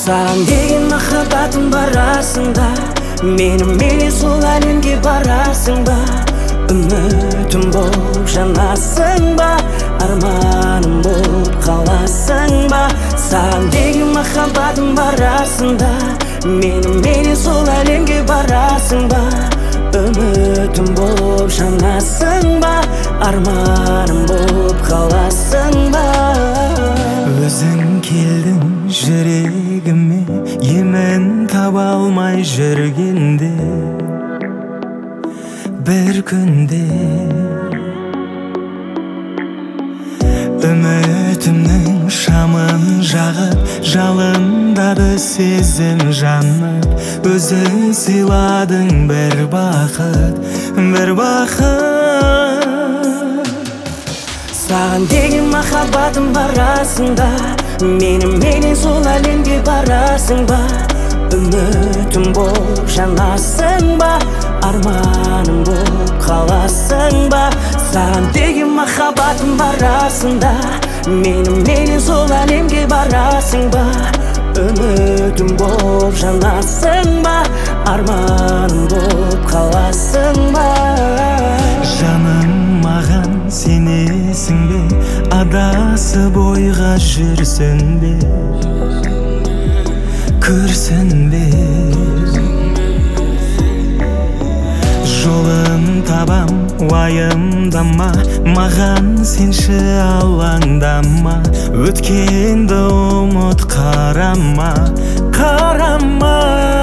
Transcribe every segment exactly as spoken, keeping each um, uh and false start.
Саған деген махаббатым барасың да, менің менен сол әлемге барасың ба? Үмітім болып жанасың ба? Арманым болып қаласың ба? Саған деген махаббатым барасың да, менің менен сол әлемге барасың ба? Үмітім болып жанасың ба? Арманым болып қаласың ба? Өзің келдің жүрегіме, емін таба алмай жүргенде, бір күнде үмітімнің шамын жағып, жалындады сезім жанып. Өзің сыйладың бір бақыт, бір бақыт. Саған деген махаббатым барасың да, менің менен сол әлемге барасың ба? Үмітім болып жанасың ба? Арманым болып қаласың ба? Саған деген махаббатым барасың да, менің менен сол әлемге барасың ба? Үмітім болып жанасың ба? Арманым болып қаласың ба? Жаным, маған сенесің бе? Адасып ойға жүрсің бе? Көрсін бе? Жолын табам, уайымдама, маған сенші алаңдама. Өткенді ұмыт, қарама, қарама.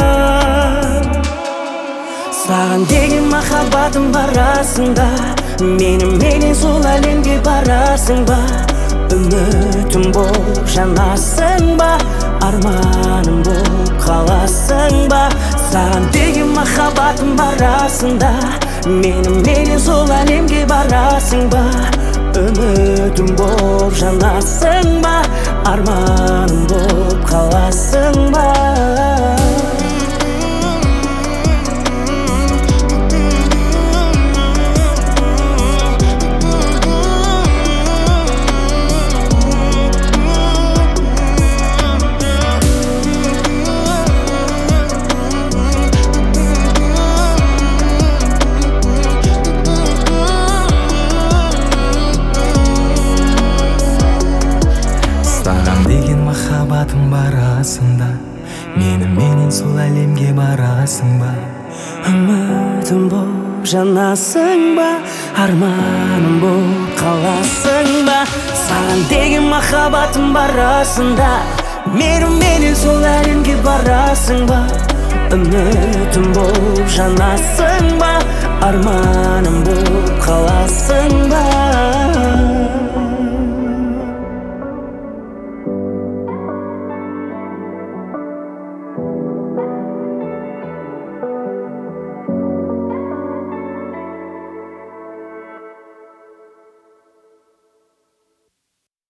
Саған деген махаббатым барасың да, менің менен сол әлемге барасың ба? Үмітім болып жанасың ба? Арманым болып қаласың ба? Саған деген махаббатым барасың да, менің менен сол әлемге барасың ба? Үмітім болып жанасың ба? Арманым болып қаласың ба? Саған деген махаббатым барасың да, менің менен сол әлемге барасың ба? Үмітім болып жанасың ба? Арманым болып қаласың ба? Саған деген махаббатым барасың да, менің менен сол әлемге барасың ба? Үмітім болып жанасың ба? Арманым болып қаласың